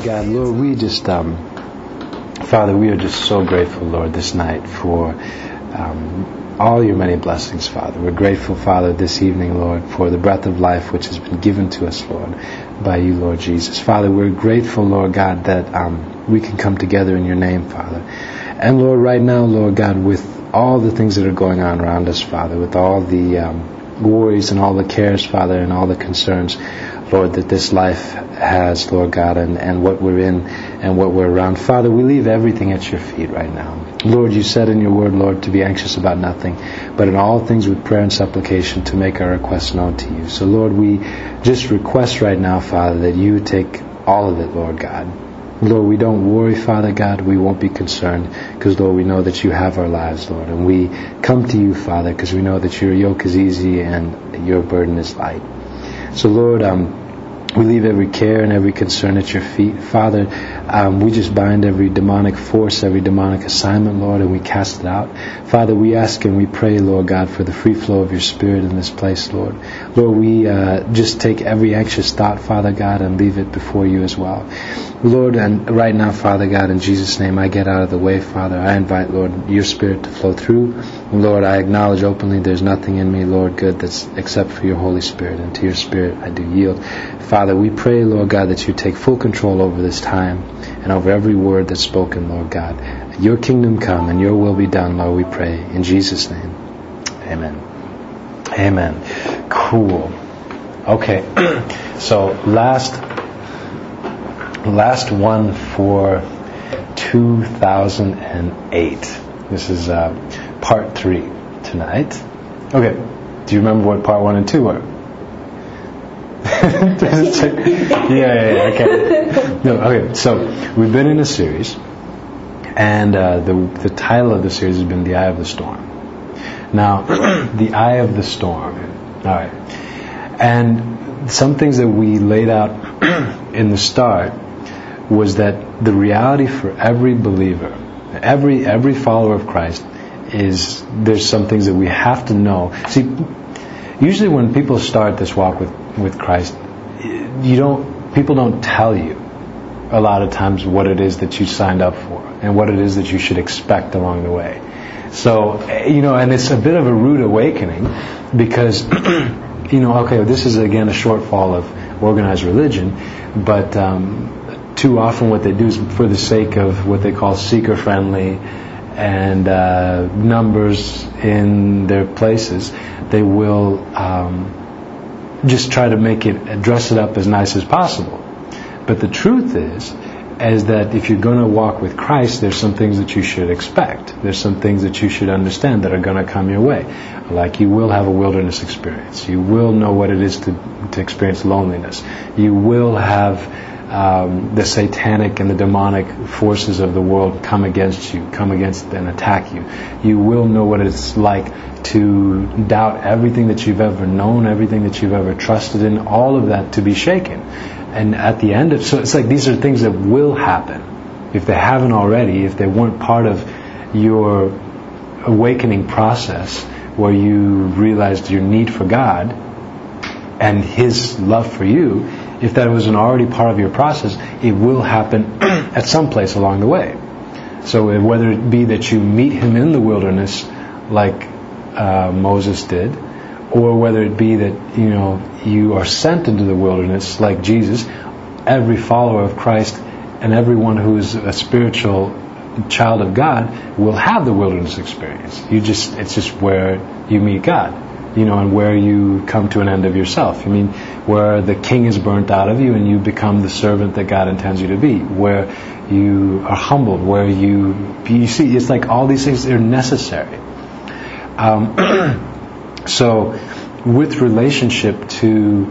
God, Lord, we just, Father, we are just so grateful, Lord, this night for all your many blessings, Father. We're grateful, Father, this evening, Lord, for the breath of life which has been given to us, Lord, by you, Lord Jesus. Father, we're grateful, Lord God, that we can come together in your name, Father. And Lord, right now, Lord God, with all the things that are going on around us, Father, with all the worries and all the cares, Father, and all the concerns, Lord, that this life has, Lord God, and what we're in and what we're around. Father, we leave everything at your feet right now. Lord, you said in your word, Lord, to be anxious about nothing, but in all things with prayer and supplication to make our requests known to you. So, Lord, we just request right now, Father, that you take all of it, Lord God. Lord, we don't worry, Father God. We won't be concerned because, Lord, we know that you have our lives, Lord. And we come to you, Father, because we know that your yoke is easy and your burden is light. So, Lord, we leave every care and every concern at your feet. Father, we just bind every demonic force, every demonic assignment, Lord, and we cast it out. Father, we ask and we pray, Lord God, for the free flow of your Spirit in this place, Lord. Lord, we just take every anxious thought, Father God, and leave it before you as well. Lord, and right now, Father God, in Jesus' name, I get out of the way, Father. I invite, Lord, your Spirit to flow through. Lord, I acknowledge openly there's nothing in me, Lord, good that's except for your Holy Spirit, and to your Spirit I do yield. Father, we pray, Lord God, that you take full control over this time and over every word that's spoken, Lord God. Your kingdom come and your will be done, Lord, we pray. In Jesus' name, amen. Amen. Cool. Okay, so last one for 2008. This is part 3 tonight. Okay, do you remember what part 1 and 2 were? Yeah, okay. No, okay, so we've been in a series, and the title of the series has been The Eye of the Storm. Now, the eye of the storm. Alright. And some things that we laid out in the start was that the reality for every believer, every follower of Christ, is there's some things that we have to know. See, usually when people start this walk with Christ, people don't tell you a lot of times what it is that you signed up for and what it is that you should expect along the way. So, and it's a bit of a rude awakening because, okay, this is again a shortfall of organized religion, but too often what they do is for the sake of what they call seeker-friendly and numbers in their places, they will just try to dress it up as nice as possible. But the truth is that if you're going to walk with Christ, there's some things that you should expect. There's some things that you should understand that are going to come your way. Like you will have a wilderness experience. You will know what it is to experience loneliness. You will have the satanic and the demonic forces of the world come against and attack you. You will know what it's like to doubt everything that you've ever known, everything that you've ever trusted in, all of that to be shaken. And at the end so it's like these are things that will happen. If they haven't already, if they weren't part of your awakening process where you realized your need for God and His love for you, if that wasn't already part of your process, it will happen at some place along the way. So whether it be that you meet Him in the wilderness like Moses did, or whether it be that you are sent into the wilderness like Jesus, every follower of Christ and everyone who is a spiritual child of God will have the wilderness experience. It's just where you meet God, and where you come to an end of yourself. Where the king is burnt out of you and you become the servant that God intends you to be. Where you are humbled, where you see, it's like all these things are necessary. So, with relationship to,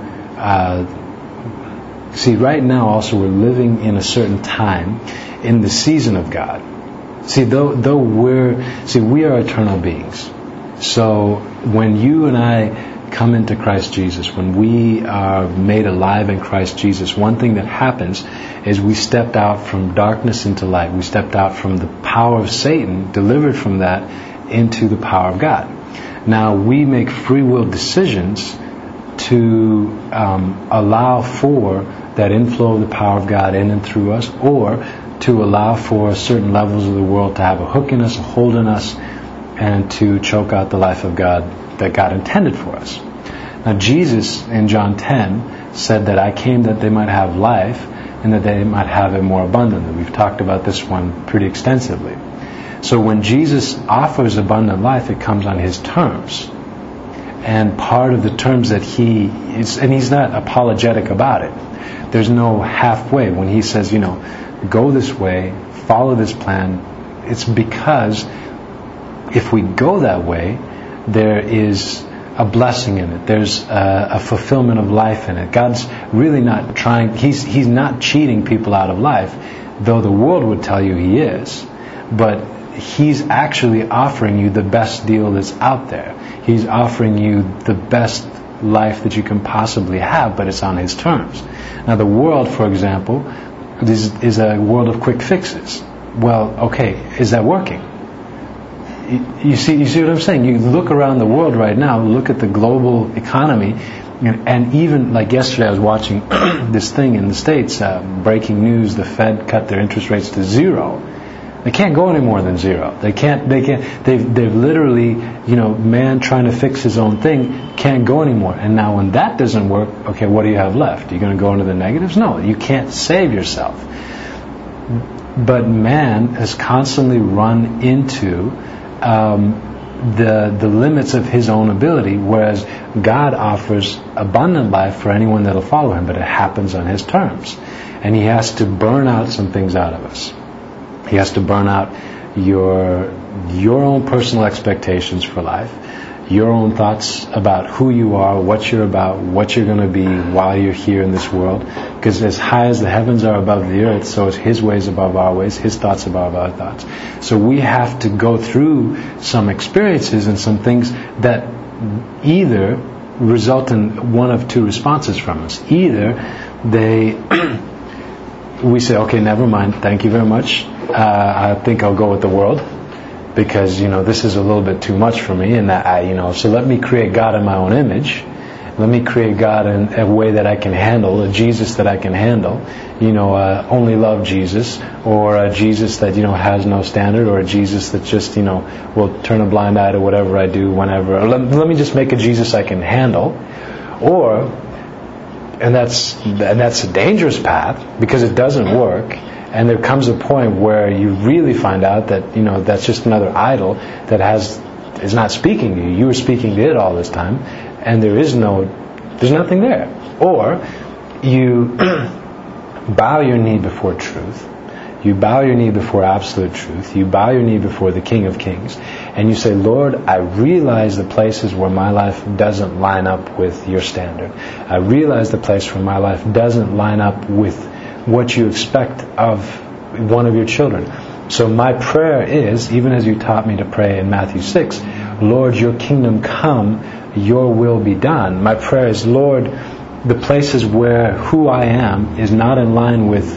right now also we're living in a certain time in the season of God. See, we are eternal beings. So, when you and I come into Christ Jesus, when we are made alive in Christ Jesus, one thing that happens is we stepped out from darkness into light. We stepped out from the power of Satan, delivered from that, into the power of God. Now, we make free will decisions to allow for that inflow of the power of God in and through us, or to allow for certain levels of the world to have a hook in us, a hold in us, and to choke out the life of God that God intended for us. Now Jesus in John 10 said that I came that they might have life and that they might have it more abundantly. We've talked about this one pretty extensively. So when Jesus offers abundant life, it comes on His terms. And part of the terms that He is, and He's not apologetic about it. There's no halfway. When He says, go this way, follow this plan, it's because if we go that way, there is a blessing in it. There's a fulfillment of life in it. God's really not trying, He's not cheating people out of life, though the world would tell you He is. But He's actually offering you the best deal that's out there. He's offering you the best life that you can possibly have, but it's on His terms. Now the world, for example, is a world of quick fixes. Well, okay, is that working? You see what I'm saying? You look around the world right now, look at the global economy, and even like yesterday I was watching this thing in the States, breaking news, the Fed cut their interest rates to 0. They can't go any more than 0. They've literally, man trying to fix his own thing can't go anymore. And now when that doesn't work, okay, what do you have left? Are you going to go into the negatives? No, you can't save yourself. But man has constantly run into the limits of his own ability, whereas God offers abundant life for anyone that'll follow Him, but it happens on His terms. And He has to burn out some things out of us. He has to burn out your own personal expectations for life, your own thoughts about who you are, what you're about, what you're going to be while you're here in this world. Because as high as the heavens are above the earth, so is His ways above our ways, His thoughts above our thoughts. So we have to go through some experiences and some things that either result in one of two responses from us. Either we say, okay, never mind, thank you very much. I think I'll go with the world because, this is a little bit too much for me, and so let me create God in my own image. Let me create God in a way that I can handle, a Jesus that I can handle. Only love Jesus, or a Jesus that, has no standard, or a Jesus that just, will turn a blind eye to whatever I do whenever. Or let me just make a Jesus I can handle. And that's a dangerous path because it doesn't work. And there comes a point where you really find out that, that's just another idol that is not speaking to you. You were speaking to it all this time, and there's nothing there. Or you bow your knee before truth. You bow your knee before absolute truth. You bow your knee before the King of Kings. And you say, Lord, I realize the places where my life doesn't line up with your standard. I realize the place where my life doesn't line up with what you expect of one of your children. So my prayer is, even as you taught me to pray in Matthew 6, Lord, your kingdom come, your will be done. My prayer is, Lord, the places where who I am is not in line with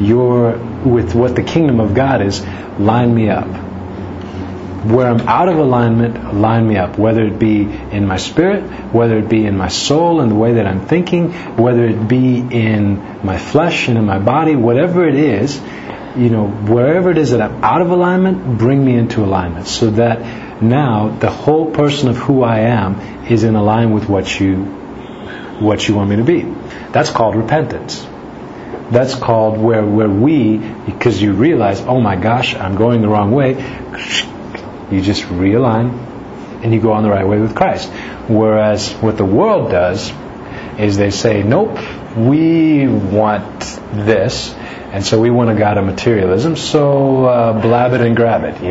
what the kingdom of God is, line me up. Where I'm out of alignment, line me up. Whether it be in my spirit, whether it be in my soul and the way that I'm thinking, whether it be in my flesh and in my body, whatever it is, wherever it is that I'm out of alignment, bring me into alignment, so that now the whole person of who I am is in alignment with what you want me to be. That's called repentance. That's called where we, because you realize, oh my gosh, I'm going the wrong way, you just realign and you go on the right way with Christ. Whereas what the world does is they say, nope, we want this, and so we want a God of materialism, so blab it and grab it.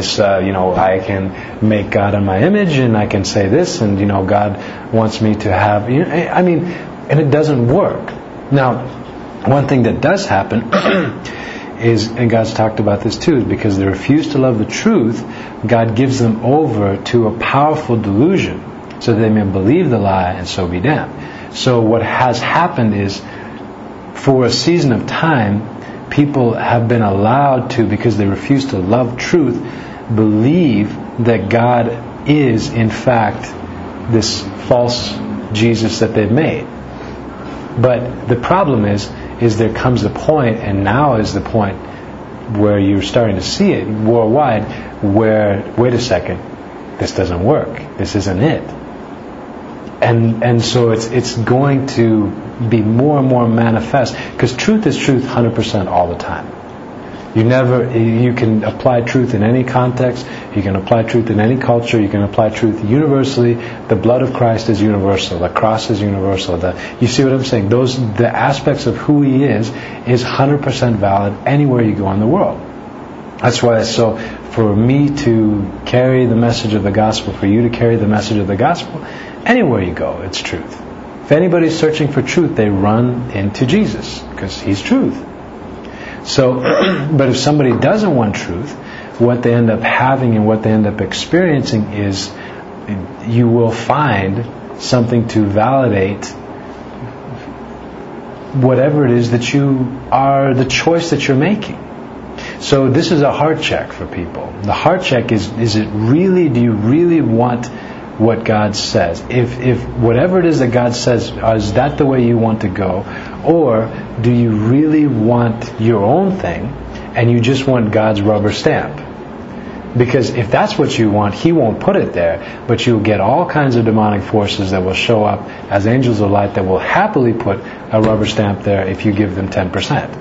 I can make God in my image, and I can say this, and God wants me to have, and it doesn't work. Now, one thing that does happen is, and God's talked about this too, is because they refuse to love the truth, God gives them over to a powerful delusion so that they may believe the lie and so be damned. So what has happened is, for a season of time, people have been allowed to, because they refuse to love truth, believe that God is in fact this false Jesus that they've made. But the problem is there comes a point, and now is the point where you're starting to see it worldwide, where, wait a second, this doesn't work. This isn't it. And so it's going to be more and more manifest, because truth is truth 100% all the time. You can apply truth in any context, you can apply truth in any culture, you can apply truth universally. The blood of Christ is universal, the cross is universal. You see what I'm saying? The aspects of who He is 100% valid anywhere you go in the world. That's why for me to carry the message of the gospel, for you to carry the message of the gospel, anywhere you go, it's truth. If anybody's searching for truth, they run into Jesus, because He's truth. So, but if somebody doesn't want truth, what they end up having and what they end up experiencing is, you will find something to validate whatever it is that you are, the choice that you're making. So this is a heart check for people. The heart check is it really, do you really want what God says? If whatever it is that God says, is that the way you want to go? Or do you really want your own thing and you just want God's rubber stamp? Because if that's what you want, He won't put it there, but you'll get all kinds of demonic forces that will show up as angels of light that will happily put a rubber stamp there if you give them 10%.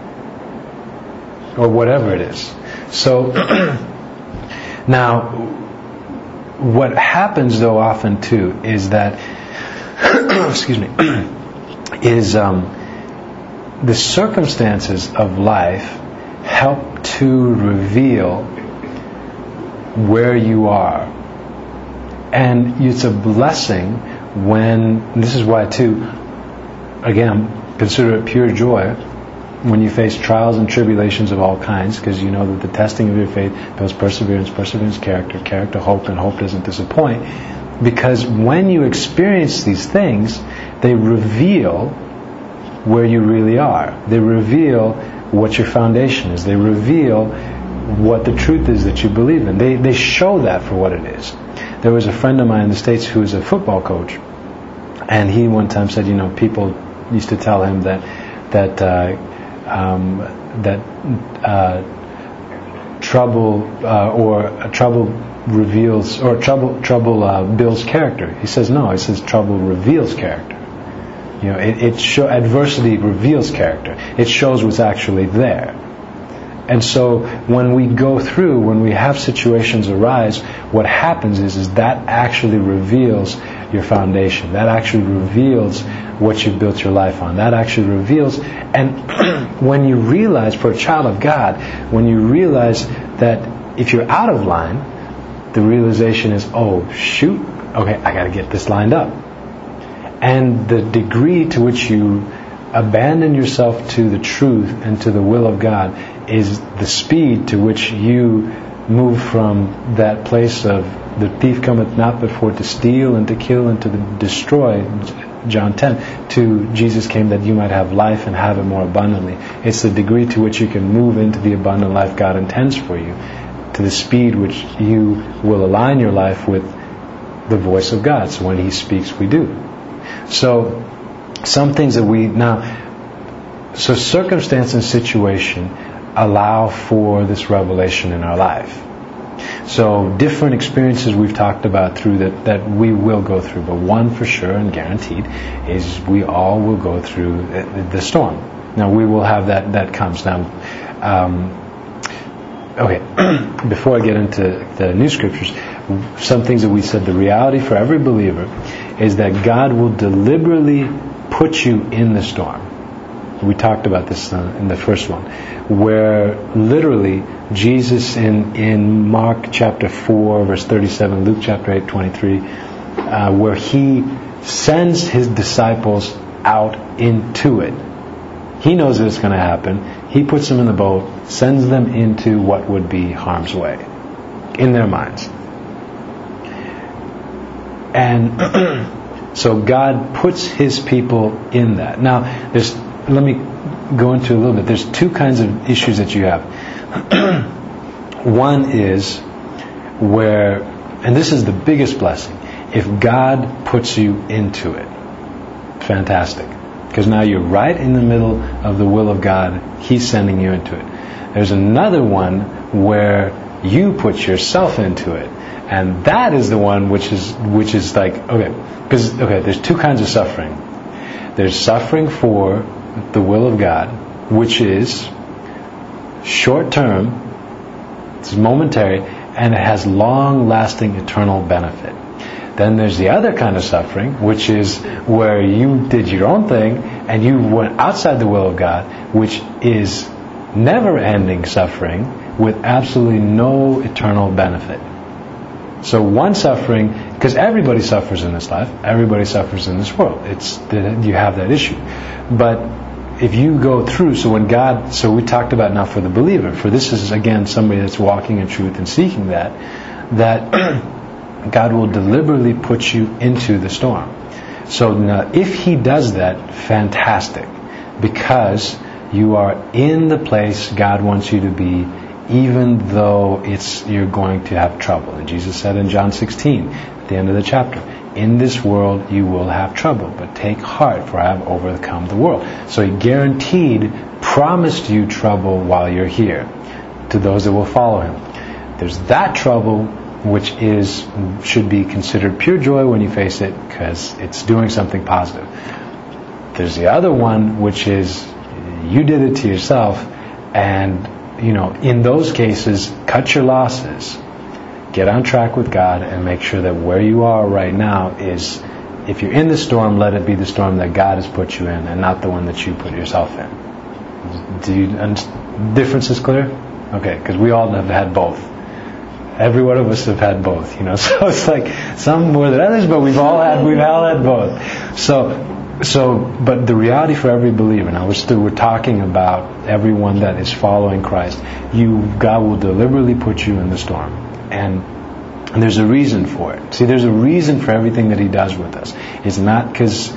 Or whatever it is. So, now, what happens though often too is that, excuse me, is the circumstances of life help to reveal where you are. And it's a blessing when, and this is why too, again, consider it pure joy when you face trials and tribulations of all kinds, because you know that the testing of your faith builds perseverance, perseverance character, character hope, and hope doesn't disappoint. Because when you experience these things, they reveal where you really are. They reveal what your foundation is. They reveal what the truth is that you believe in. They show that for what it is. There was a friend of mine in the States who was a football coach, and he one time said, people used to tell him that trouble reveals, or trouble builds character. He says no. He says trouble reveals character. Adversity reveals character. It shows what's actually there. And so when we go through, when we have situations arise, what happens is that actually reveals your foundation. That actually reveals what you've built your life on. That actually reveals, and when you realize, for a child of God, when you realize that if you're out of line, the realization is, oh shoot, okay, I got to get this lined up. And the degree to which you abandon yourself to the truth and to the will of God is the speed to which you move from that place of the thief cometh not but for to steal and to kill and to destroy, John 10, to Jesus came that you might have life and have it more abundantly. It's the degree to which you can move into the abundant life God intends for you, to the speed which you will align your life with the voice of God. So when He speaks, we do. So some things that so circumstance and situation allow for this revelation in our life. So different experiences we've talked about through that we will go through, but one for sure and guaranteed is we all will go through the storm. Now we will have that comes. Now, okay, before I get into the new scriptures, some things that we said, the reality for every believer is that God will deliberately put you in the storm. We talked about this in the first one, where literally Jesus in Mark chapter 4 verse 37, Luke chapter 8 23, where He sends His disciples out into it. He knows that it's going to happen. He puts them in the boat, sends them into what would be harm's way in their minds. And so God puts His people in that. Now, let me go into a little bit. There's two kinds of issues that you have. One is where, and this is the biggest blessing, if God puts you into it. Fantastic. because now you're right in the middle of the will of God. He's sending you into it. There's another one where you put yourself into it, and that is the one which is like, there's two kinds of suffering. There's suffering for the will of God, which is short term, it's momentary, and it has long-lasting eternal benefit. Then there's the other kind of suffering, which is where you did your own thing and you went outside the will of God, which is never-ending suffering with absolutely no eternal benefit. So one suffering, because everybody suffers in this life, everybody suffers in this world. You have that issue. But if you go through, so we talked about now for the believer, for this is again somebody that's walking in truth and seeking that God will deliberately put you into the storm. So now if He does that, fantastic, because you are in the place God wants you to be, even though you're going to have trouble. And Jesus said in John 16, at the end of the chapter, in this world you will have trouble, but take heart, for I have overcome the world. So He guaranteed, promised you trouble while you're here, to those that will follow Him. There's that trouble which should be considered pure joy when you face it, because it's doing something positive. There's the other one, which is you did it to yourself, and in those cases, cut your losses, get on track with God, and make sure that where you are right now is, if you're in the storm, let it be the storm that God has put you in, and not the one that you put yourself in. Difference is clear? Okay, because we all have had both. Every one of us have had both, So it's like some more than others, but we've all had both. But the reality for every believer, now we're talking about everyone that is following Christ. God will deliberately put you in the storm, and there's a reason for it. See, there's a reason for everything that He does with us. It's not because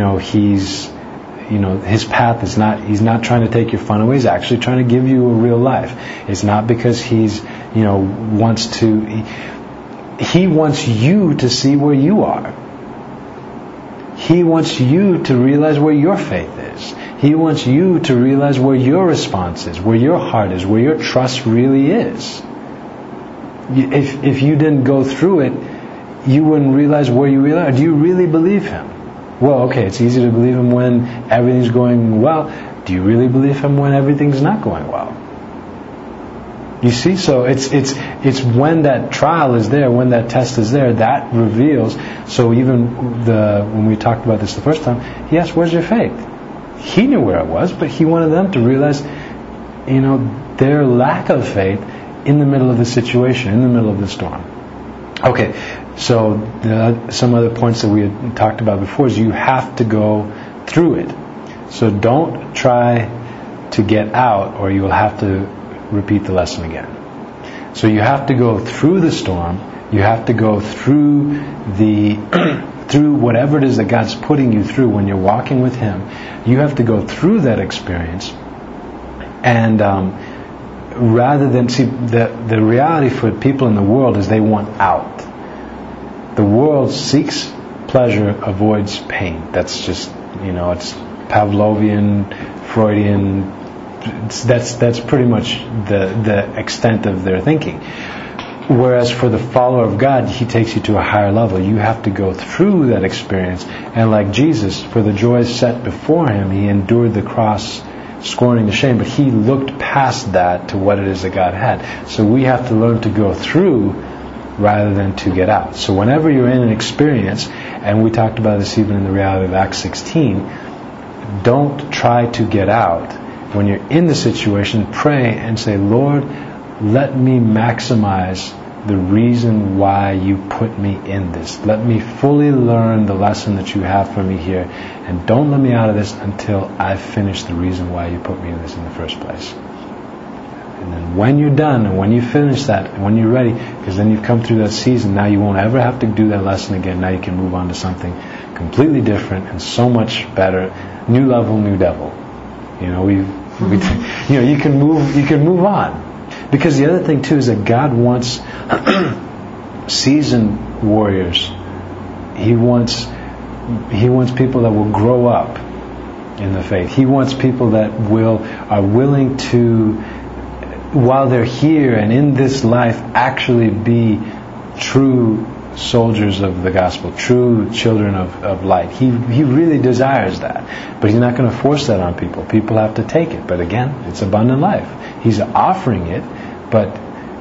His path is not. He's not trying to take your fun away. He's actually trying to give you a real life. It's not because He's wants to. He wants you to see where you are. He wants you to realize where your faith is. He wants you to realize where your response is, where your heart is, where your trust really is. If you didn't go through it, you wouldn't realize where you really are. Do you really believe Him? Well, okay, it's easy to believe Him when everything's going well. Do you really believe Him when everything's not going well? You see, so it's when that trial is there, when that test is there, that reveals. So even when we talked about this the first time, He asked, "Where's your faith?" He knew where it was, but He wanted them to realize, their lack of faith in the middle of the situation, in the middle of the storm. Okay, so some other points that we had talked about before is you have to go through it. So don't try to get out, or you will have to repeat the lesson again. So you have to go through the storm. You have to go through through whatever it is that God's putting you through when you're walking with Him. You have to go through that experience, and rather than see the reality for people in the world is they want out. The world seeks pleasure, avoids pain. That's just it's Pavlovian, Freudian. That's pretty much the extent of their thinking. Whereas for the follower of God, He takes you to a higher level. You have to go through that experience. And like Jesus, for the joy set before Him, He endured the cross, scorning the shame. But He looked past that to what it is that God had. So we have to learn to go through rather than to get out. So whenever you're in an experience, and we talked about this even in the reality of Acts 16, don't try to get out. When you're in the situation, pray and say, "Lord, let me maximize the reason why you put me in this. Let me fully learn the lesson that you have for me here, and don't let me out of this until I finish the reason why you put me in this in the first place." And then when you're done, and when you finish that, and when you're ready, because then you've come through that season, now you won't ever have to do that lesson again. Now you can move on to something completely different and so much better. New level, new devil. You can move on. Because the other thing too is that God wants seasoned warriors. He wants people that will grow up in the faith. He wants people that are willing to, while they're here and in this life, actually be true soldiers of the gospel, true children of light. He really desires that. But He's not going to force that on people. People have to take it. But again, it's abundant life. He's offering it, but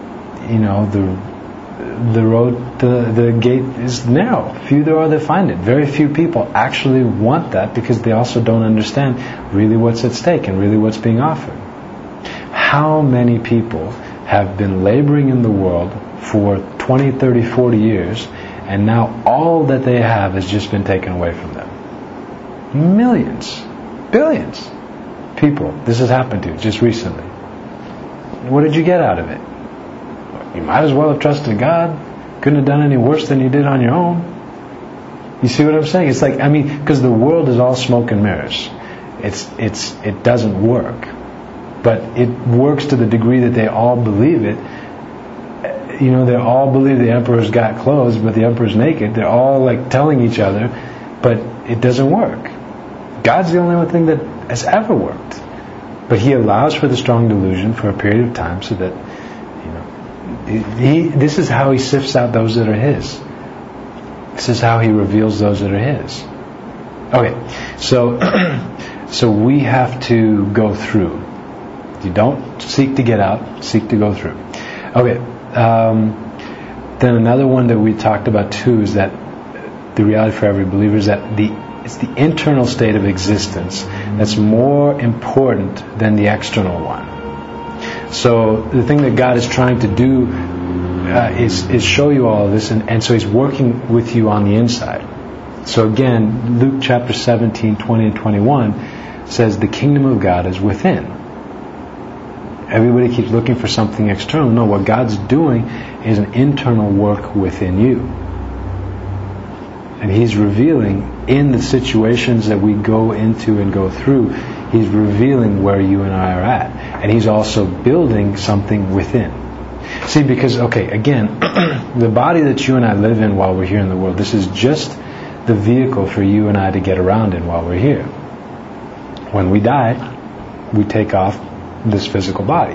the road, the gate is narrow. Few there are that find it. Very few people actually want that because they also don't understand really what's at stake and really what's being offered. How many people have been laboring in the world for 20, 30, 40 years, and now all that they have has just been taken away from them? Millions, billions people this has happened to just recently. What did you get out of it? You might as well have trusted God. Couldn't have done any worse than you did on your own. You see what I'm saying? It's like, because the world is all smoke and mirrors. It doesn't work. But it works to the degree that they all believe it. They all believe the emperor's got clothes, but the emperor's naked. They're all like telling each other, but it doesn't work. God's the only one thing that has ever worked. But He allows for the strong delusion for a period of time so that, this is how He sifts out those that are His. This is how He reveals those that are His. Okay, so we have to go through. You don't seek to get out, seek to go through. Okay, then another one that we talked about too is that the reality for every believer is that it's the internal state of existence that's more important than the external one. So the thing that God is trying to do is show you all of this, and so He's working with you on the inside. So again, Luke chapter 17, 20 and 21 says the kingdom of God is within. Everybody keeps looking for something external. No, what God's doing is an internal work within you. And He's revealing in the situations that we go into and go through, He's revealing where you and I are at. And He's also building something within. See, because, again, the body that you and I live in while we're here in the world, this is just the vehicle for you and I to get around in while we're here. When we die, we take off this physical body.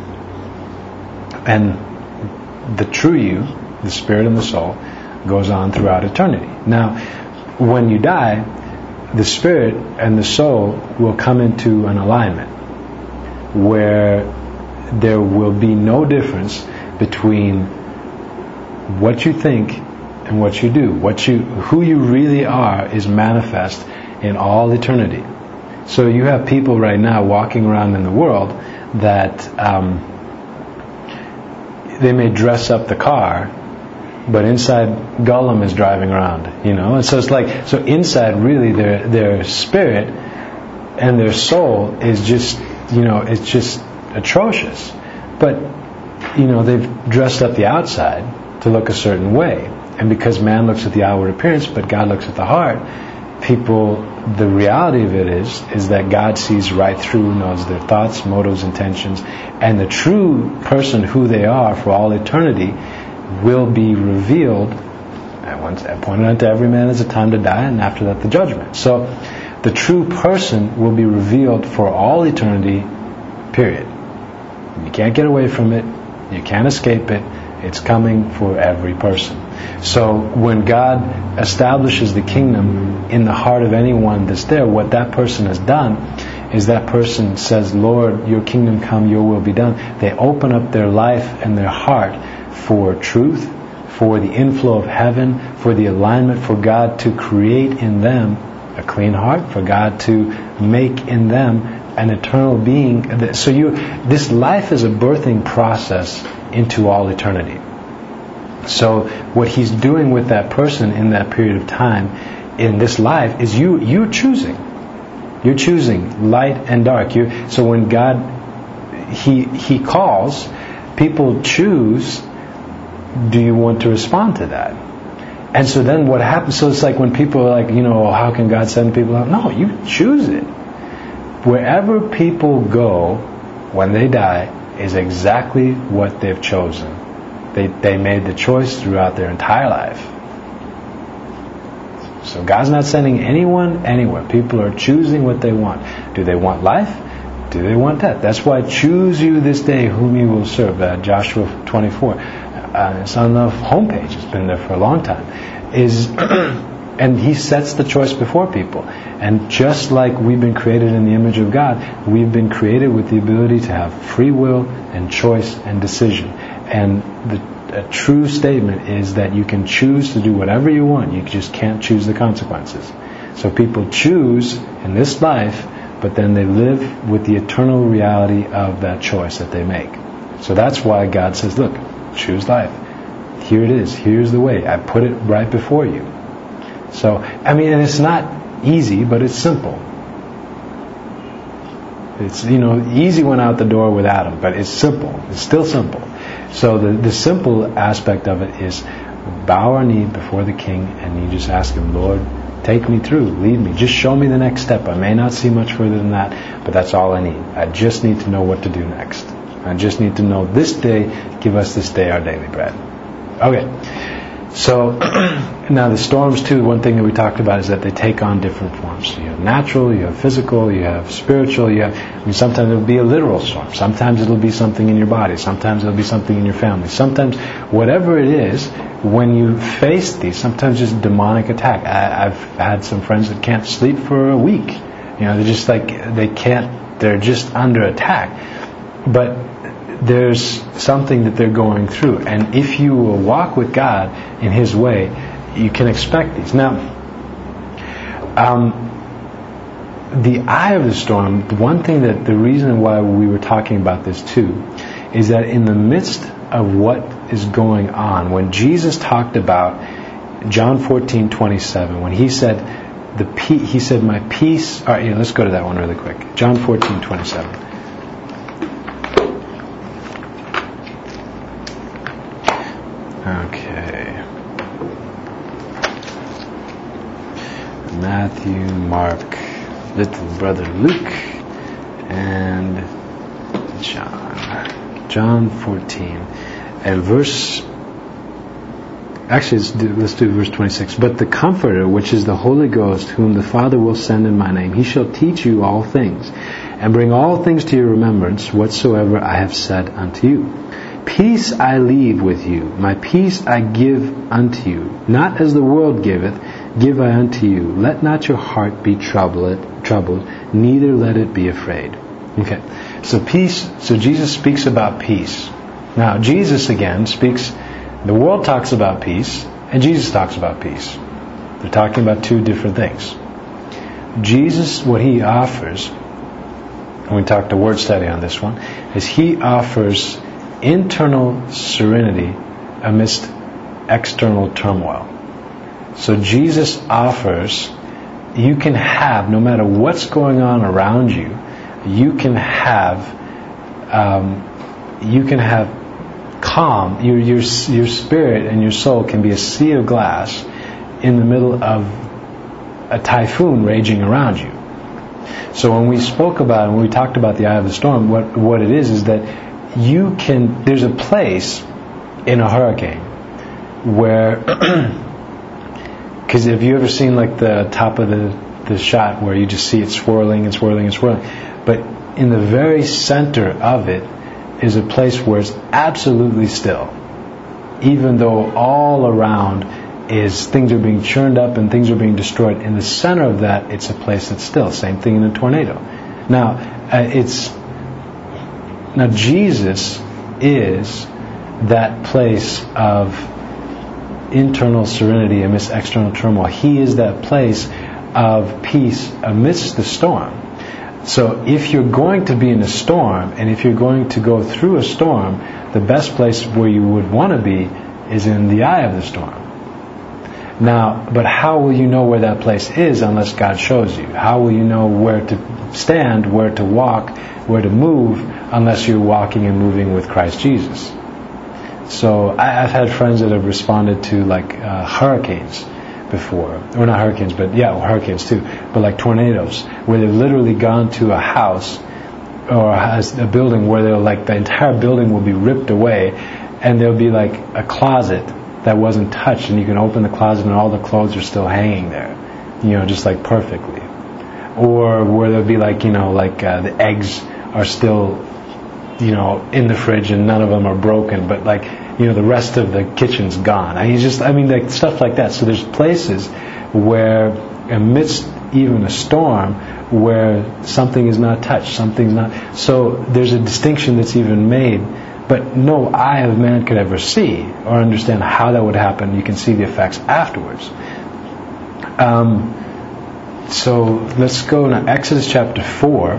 And the true you, the spirit and the soul, goes on throughout eternity. Now, when you die, the spirit and the soul will come into an alignment where there will be no difference between what you think and what you do. Who you really are is manifest in all eternity. So you have people right now walking around in the world that they may dress up the car, but inside Gollum is driving around, And so it's like, so inside really their spirit and their soul is just, it's just atrocious. But, they've dressed up the outside to look a certain way. And because man looks at the outward appearance, but God looks at the heart, the reality of it is that God sees right through, knows their thoughts, motives, intentions, and the true person who they are for all eternity will be revealed. I pointed out to every man there's a time to die, and after that the judgment. So the true person will be revealed for all eternity, period. You can't get away from it. You can't escape it. It's coming for every person. So when God establishes the kingdom in the heart of anyone that's there, what that person has done is that person says, Lord, your kingdom come, your will be done. They open up their life and their heart for truth, for the inflow of heaven, for the alignment, for God to create in them a clean heart, for God to make in them an eternal being. So this life is a birthing process into all eternity. So what He's doing with that person in that period of time in this life is you're choosing. You're choosing light and dark. So when God He calls, people choose, do you want to respond to that? And so then what happens, so it's like when people are like, how can God send people out? No, you choose it. Wherever people go when they die is exactly what they've chosen. They made the choice throughout their entire life. So God's not sending anyone anywhere. People are choosing what they want. Do they want life? Do they want death? That's why choose you this day whom you will serve. Joshua 24. It's on the homepage. It's been there for a long time. And He sets the choice before people. And just like we've been created in the image of God, we've been created with the ability to have free will and choice and decision. And a true statement is that you can choose to do whatever you want. You just can't choose the consequences. So people choose in this life, but then they live with the eternal reality of that choice that they make. So that's why God says, look, choose life. Here it is. Here's the way. I put it right before you. So, and it's not easy, but it's simple. It's, easy went out the door with Adam, but it's simple. It's still simple. So the simple aspect of it is bow our knee before the King, and you just ask Him, Lord, take me through, lead me. Just show me the next step. I may not see much further than that, but that's all I need. I just need to know what to do next. I just need to know this day, give us this day our daily bread. Okay. So, now the storms too, one thing that we talked about is that they take on different forms. So you have natural, you have physical, you have spiritual, sometimes it'll be a literal storm. Sometimes it'll be something in your body. Sometimes it'll be something in your family. Sometimes, whatever it is, when you face these, sometimes just demonic attack. I've had some friends that can't sleep for a week. They're just they're just under attack. But there's something that they're going through. And if you will walk with God in His way, you can expect these. Now, the eye of the storm, one thing that the reason why we were talking about this too, is that in the midst of what is going on, when Jesus talked about John 14:27, when He said, He said, my peace... All right, let's go to that one really quick. John 14:27. Okay. Matthew, Mark, little brother Luke, and John. John 14. And let's do verse 26. But the Comforter, which is the Holy Ghost, whom the Father will send in my name, He shall teach you all things, and bring all things to your remembrance, whatsoever I have said unto you. Peace I leave with you, my peace I give unto you. Not as the world giveth, give I unto you. Let not your heart be troubled, neither let it be afraid. Okay, so peace, so Jesus speaks about peace. Now, Jesus again speaks, the world talks about peace, and Jesus talks about peace. They're talking about two different things. Jesus, what He offers, and we talked a word study on this one, is He offers internal serenity amidst external turmoil. So Jesus offers, you can have, no matter what's going on around you, you can have calm. Your spirit and your soul can be a sea of glass in the middle of a typhoon raging around you. So when we spoke about, when we talked about the eye of the storm, what it is that there's a place in a hurricane where, because have you ever seen like the top of the shot where you just see it swirling and swirling and swirling, but in the very center of it is a place where it's absolutely still, even though all around things are being churned up and things are being destroyed. In the center of that, it's a place that's still. Same thing in a tornado. Now Jesus is that place of internal serenity amidst external turmoil. He is that place of peace amidst the storm. So if you're going to be in a storm, and if you're going to go through a storm, the best place where you would want to be is in the eye of the storm. Now, but how will you know where that place is unless God shows you? How will you know where to stand, where to walk, where to move, unless you're walking and moving with Christ Jesus? So I've had friends that have responded to hurricanes before, or not hurricanes, but hurricanes too, but like tornadoes, where they've literally gone to a house or a building where the entire building will be ripped away, and there'll be like a closet that wasn't touched, and you can open the closet and all the clothes are still hanging there, just like perfectly. Or where there'll be the eggs are still, in the fridge and none of them are broken, but the rest of the kitchen's gone. Like stuff like that. So there's places where amidst even a storm where something is not touched, something's not. So there's a distinction that's even made, but no eye of man could ever see or understand how that would happen. You can see the effects afterwards. So let's go now. Exodus chapter 4.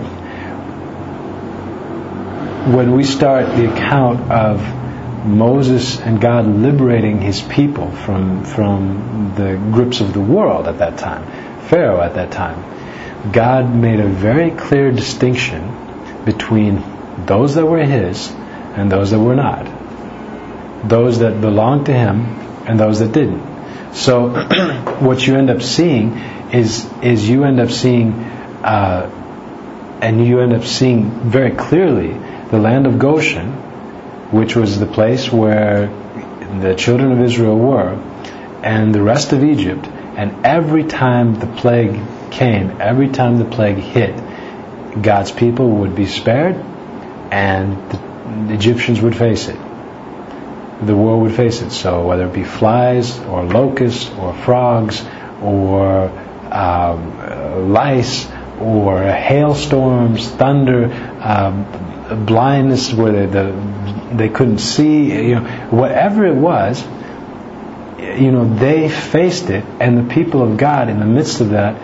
When we start the account of Moses and God liberating his people from the grips of the world at that time, Pharaoh at that time, God made a very clear distinction between those that were his and those that were not. Those that belonged to him and those that didn't. So what you end up seeing is you end up seeing very clearly the land of Goshen, which was the place where the children of Israel were, and the rest of Egypt. And every time the plague came, every time the plague hit, God's people would be spared, and the Egyptians would face it. The world would face it. So whether it be flies or locusts or frogs or lice or hailstorms, thunder, blindness where they couldn't see, whatever it was, they faced it, and the people of God in the midst of that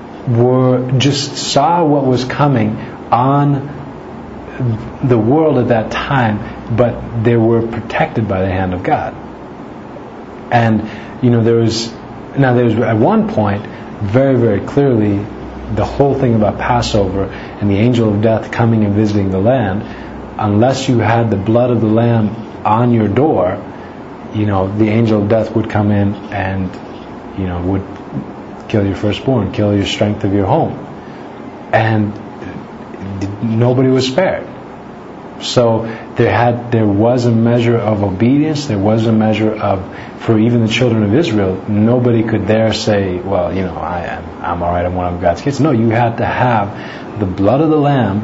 saw what was coming on the world at that time, but they were protected by the hand of God. And there was at one point very, very clearly the whole thing about Passover and the angel of death coming and visiting the land. Unless you had the blood of the lamb on your door, the angel of death would come in and would kill your firstborn, kill your strength of your home, and nobody was spared. So there was a measure of obedience. There was a measure of, for even the children of Israel, nobody could dare say, well, I'm all right, I'm one of God's kids. No, you had to have the blood of the lamb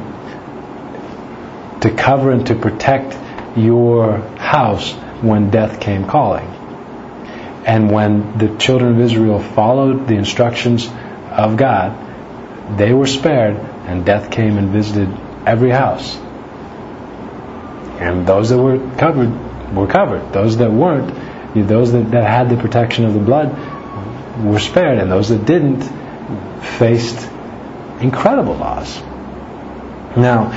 to cover and to protect your house when death came calling. And when the children of Israel followed the instructions of God, they were spared, and death came and visited every house. And those that were covered were covered. Those that weren't, those that had the protection of the blood were spared, and those that didn't faced incredible loss. Now,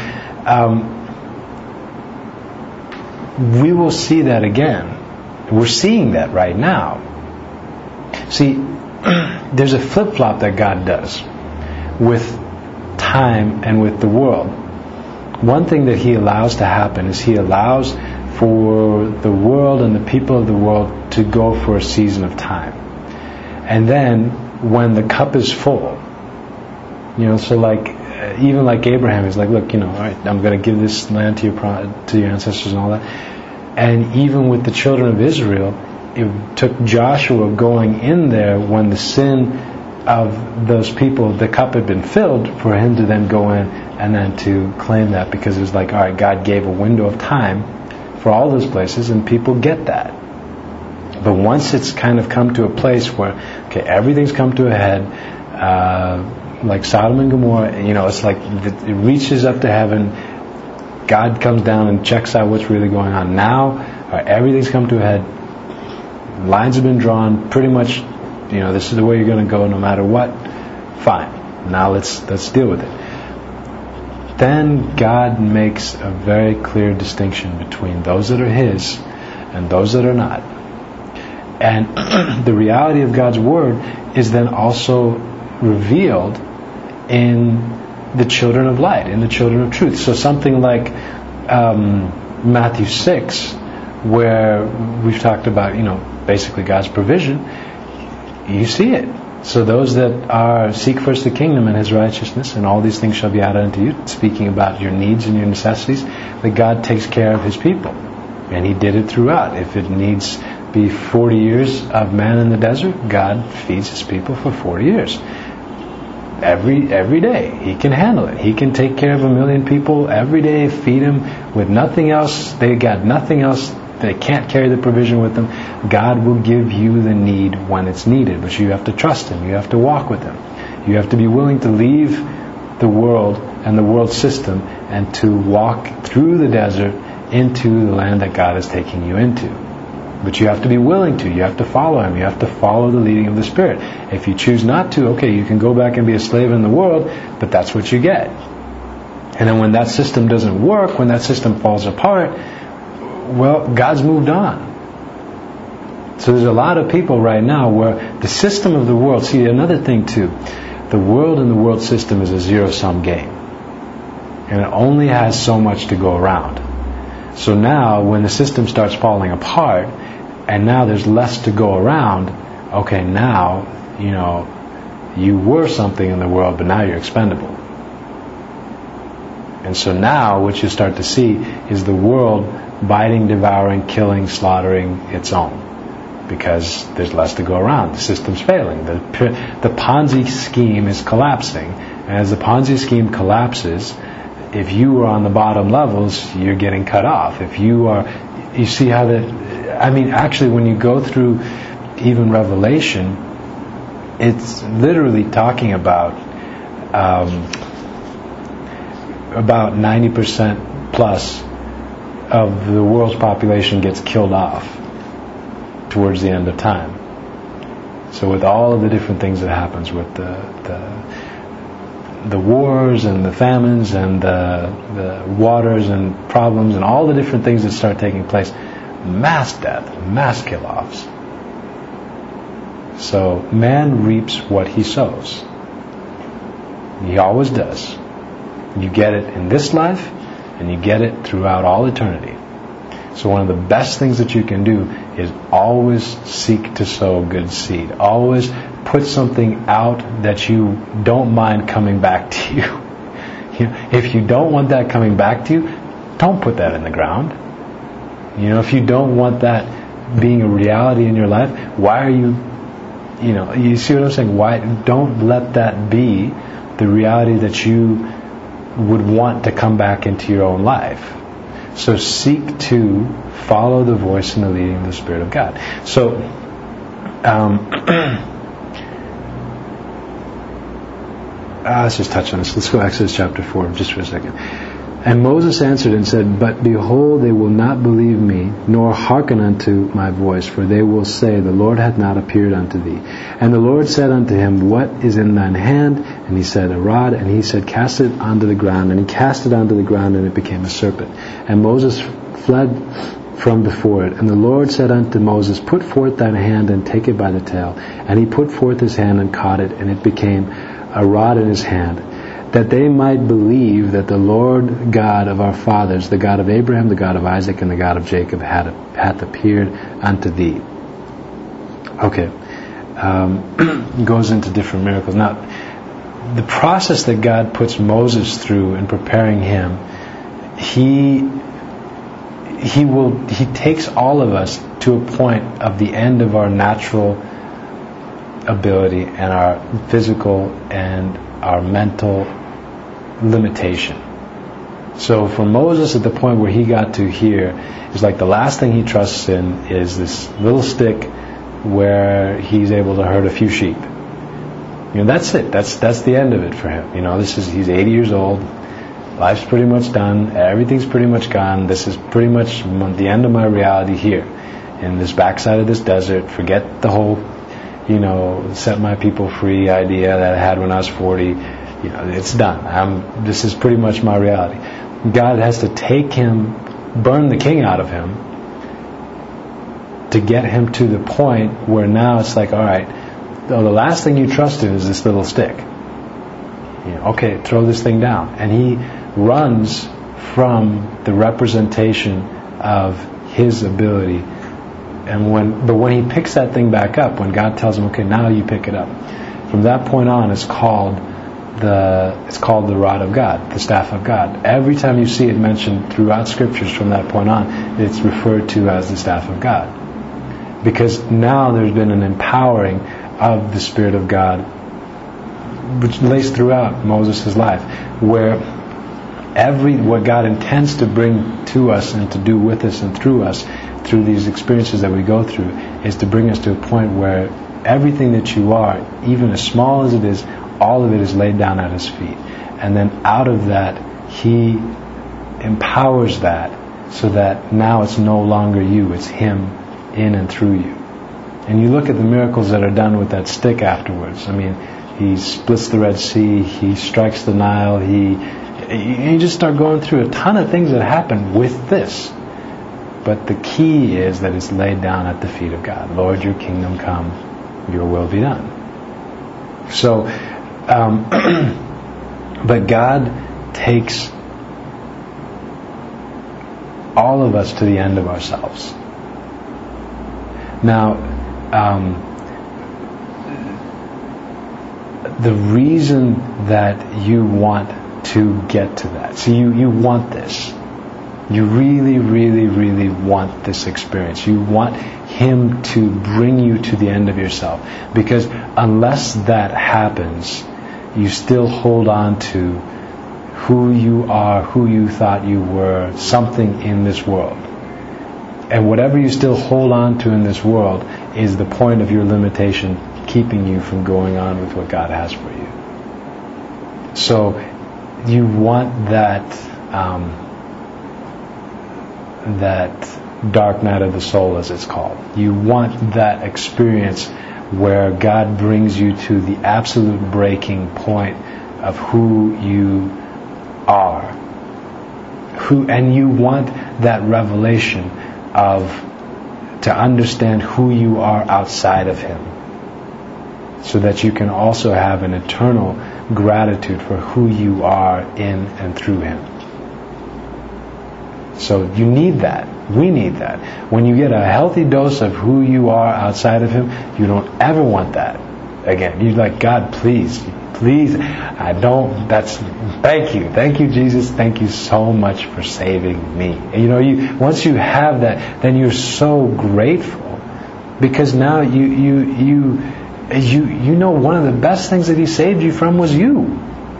we will see that again. We're seeing that right now. See, there's a flip-flop that God does with time and with the world. One thing that He allows to happen is He allows for the world and the people of the world to go for a season of time. And then, when the cup is full, so even like Abraham, he's like, look, all right, I'm going to give this land to your ancestors and all that. And even with the children of Israel, it took Joshua going in there when the sin of those people, the cup had been filled, for him to then go in and then to claim that, because it was like, all right, God gave a window of time for all those places, and people get that. But once it's kind of come to a place where, okay, everything's come to a head, like Sodom and Gomorrah, it's like it reaches up to heaven, God comes down and checks out what's really going on. Now, everything's come to a head, lines have been drawn, pretty much, this is the way you're going to go no matter what, fine. Now let's deal with it. Then God makes a very clear distinction between those that are His and those that are not. And the reality of God's Word is then also revealed in the children of light, in the children of truth. So something like Matthew 6, where we've talked about, basically God's provision, you see it. So those that seek first the kingdom and His righteousness, and all these things shall be added unto you, speaking about your needs and your necessities, that God takes care of His people. And He did it throughout. If it needs be 40 years of man in the desert? God feeds His people for 40 years. Every day. He can handle it. He can take care of 1 million people every day, feed them with nothing else. They got nothing else. They can't carry the provision with them. God will give you the need when it's needed, but you have to trust Him. You have to walk with Him. You have to be willing to leave the world and the world system and to walk through the desert into the land that God is taking you into. But you have to be willing to. You have to follow Him. You have to follow the leading of the Spirit. If you choose not to, okay, you can go back and be a slave in the world, but that's what you get. And then when that system doesn't work, when that system falls apart, well, God's moved on. So there's a lot of people right now where the system of the world, see, another thing too, the world and the world system is a zero-sum game. And it only has so much to go around. So now, when the system starts falling apart, and now there's less to go around, okay, now, you were something in the world, but now you're expendable. And so now, what you start to see is the world biting, devouring, killing, slaughtering its own. Because there's less to go around. The system's failing. The Ponzi scheme is collapsing. And as the Ponzi scheme collapses, if you are on the bottom levels, you're getting cut off. If you see how actually when you go through even Revelation, it's literally talking about 90% plus of the world's population gets killed off towards the end of time. So with all of the different things that happens with the wars and the famines and the waters and problems and all the different things that start taking place, mass death, mass kill-offs. So man reaps what he sows. He always does. You get it in this life, and you get it throughout all eternity. So one of the best things that you can do is always seek to sow good seed. Always put something out that you don't mind coming back to you. If you don't want that coming back to you, don't put that in the ground. If you don't want that being a reality in your life, why are you see what I'm saying? Why don't let that be the reality that you would want to come back into your own life. So seek to follow the voice and the leading of the Spirit of God. So let's just touch on this. Let's go to Exodus chapter 4 just for a second. And Moses answered and said, But behold, they will not believe me, nor hearken unto my voice, for they will say, The Lord hath not appeared unto thee. And the Lord said unto him, What is in thine hand? And he said, A rod. And he said, Cast it onto the ground. And he cast it onto the ground, and it became a serpent. And Moses fled from before it. And the Lord said unto Moses, Put forth thine hand, and take it by the tail. And he put forth his hand, and caught it, and it became a rod in his hand, that they might believe that the Lord God of our fathers, the God of Abraham, the God of Isaac, and the God of Jacob, hath appeared unto thee. Okay. Goes into different miracles. Now, the process that God puts Moses through in preparing him, he takes all of us to a point of the end of our natural ability and our physical and our mental limitation. So for Moses, at the point where he got to here, is like the last thing he trusts in is this little stick where he's able to herd a few sheep. That's it. That's the end of it for him. He's 80 years old. Life's pretty much done. Everything's pretty much gone. This is pretty much the end of my reality here, in this backside of this desert. Forget the whole, set my people free idea that I had when I was 40. It's done. This is pretty much my reality. God has to take him, burn the king out of him, to get him to the point where now it's like, all right, the last thing you trust in is this little stick. Okay, throw this thing down. And he runs from the representation of his ability. But when he picks that thing back up, when God tells him, okay, now you pick it up, from that point on, it's called the rod of God, the staff of God. Every time you see it mentioned throughout scriptures from that point on, it's referred to as the staff of God. Because now there's been an empowering of the Spirit of God, which lays throughout Moses' life, where what God intends to bring to us and to do with us and through us, through these experiences that we go through, is to bring us to a point where everything that you are, even as small as it is, all of it is laid down at His feet. And then out of that, He empowers that so that now it's no longer you, it's Him in and through you. And you look at the miracles that are done with that stick afterwards. I mean, He splits the Red Sea, He strikes the Nile, you just start going through a ton of things that happen with this. But the key is that it's laid down at the feet of God. Lord, your kingdom come, your will be done. So, but God takes all of us to the end of ourselves. Now, the reason that you want to get to that, so you want this. You really, really, really want this experience. You want Him to bring you to the end of yourself. Because unless that happens, you still hold on to who you are, who you thought you were, something in this world. And whatever you still hold on to in this world is the point of your limitation, keeping you from going on with what God has for you. So you want that dark night of the soul, as it's called. You want that experience where God brings you to the absolute breaking point of who you are. And you want that revelation to understand who you are outside of Him, so that you can also have an eternal gratitude for who you are in and through Him. So you need that. We need that. When you get a healthy dose of who you are outside of Him, you don't ever want that again. You're like, God, please, I don't. Thank you, Jesus. Thank you so much for saving me. And once you have that, then you're so grateful, because now you know one of the best things that He saved you from was you.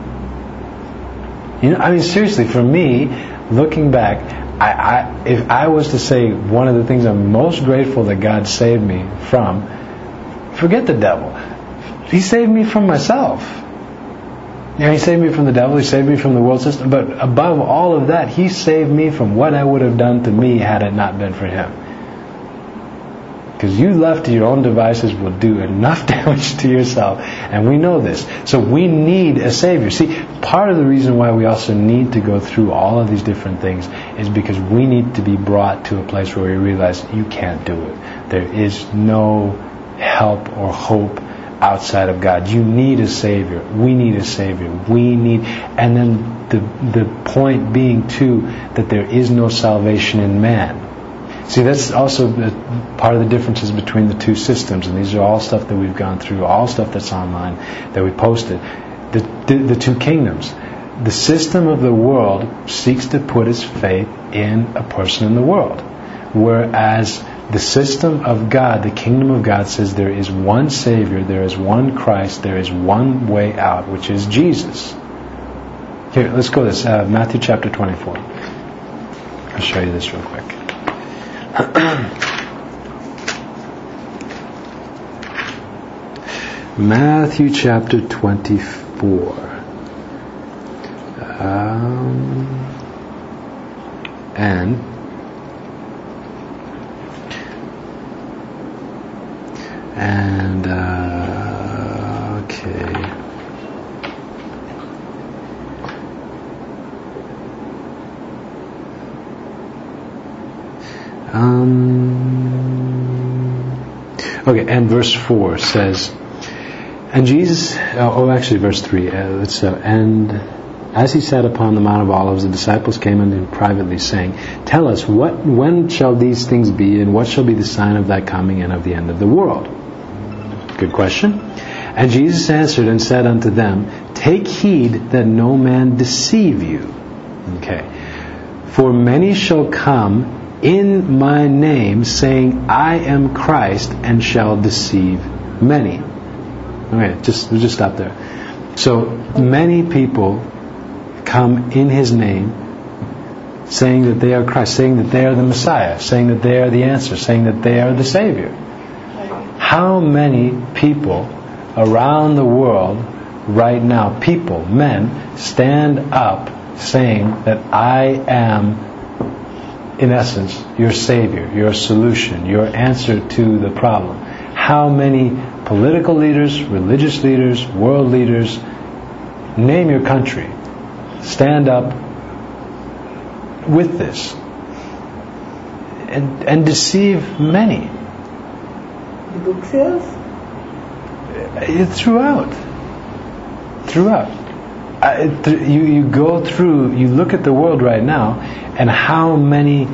Seriously, for me, looking back, if I was to say one of the things I'm most grateful that God saved me from, forget the devil. He saved me from myself. He saved me from the devil, He saved me from the world system, but above all of that, He saved me from what I would have done to me had it not been for Him. Because you left to your own devices will do enough damage to yourself, and we know this. So we need a Savior. See, part of the reason why we also need to go through all of these different things is because we need to be brought to a place where we realize you can't do it. There is no help or hope outside of God. You need a Savior. We need a Savior. And then the point being too that there is no salvation in man. See, that's also part of the differences between the two systems, and these are all stuff that we've gone through, all stuff that's online that we posted. The two kingdoms. The system of the world seeks to put its faith in a person in the world, whereas the system of God, the kingdom of God, says there is one Savior, there is one Christ, there is one way out, which is Jesus. Here, let's go this. Matthew chapter 24. I'll show you this real quick. Matthew chapter 24. Okay. Okay, and verse 4 says, and Jesus, verse 3, and as He sat upon the Mount of Olives, the disciples came unto Him privately, saying, tell us, when shall these things be, and what shall be the sign of Thy coming and of the end of the world? Good question. And Jesus answered and said unto them, take heed that no man deceive you. Okay. For many shall come in my name, saying, I am Christ, and shall deceive many. Okay, we'll just stop there. So many people come in His name, saying that they are Christ, saying that they are the Messiah, saying that they are the answer, saying that they are the Savior. How many people around the world right now, people, men, stand up saying that I am, in essence, your Savior, your solution, your answer to the problem? How many political leaders, religious leaders, world leaders, name your country, stand up with this and deceive many? The book sales? Throughout. You go through, you look at the world right now, and how many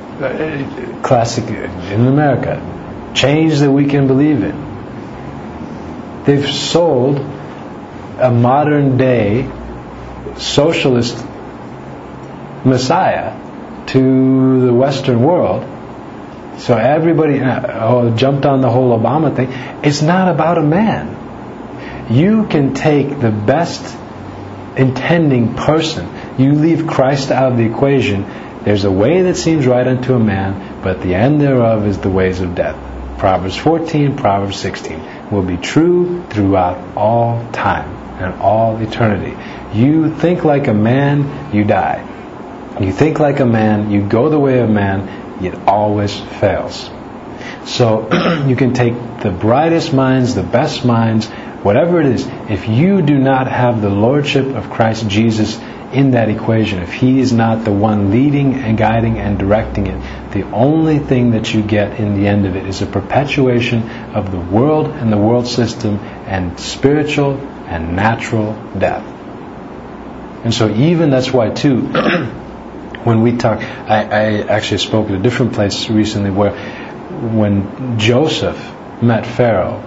classic in America, change that we can believe in. They've sold a modern day socialist Messiah to the Western world. So everybody jumped on the whole Obama thing. It's not about a man. You can take the best intending person. You leave Christ out of the equation. There's a way that seems right unto a man, but the end thereof is the ways of death. Proverbs 14, Proverbs 16 will be true throughout all time and all eternity. You think like a man, you die. You think like a man, you go the way of man, it always fails. So you can take the brightest minds, the best minds, whatever it is. If you do not have the Lordship of Christ Jesus in that equation, if He is not the one leading and guiding and directing it, the only thing that you get in the end of it is a perpetuation of the world and the world system and spiritual and natural death. And so even that's why too, when we talk, I actually spoke at a different place recently where when Joseph met Pharaoh,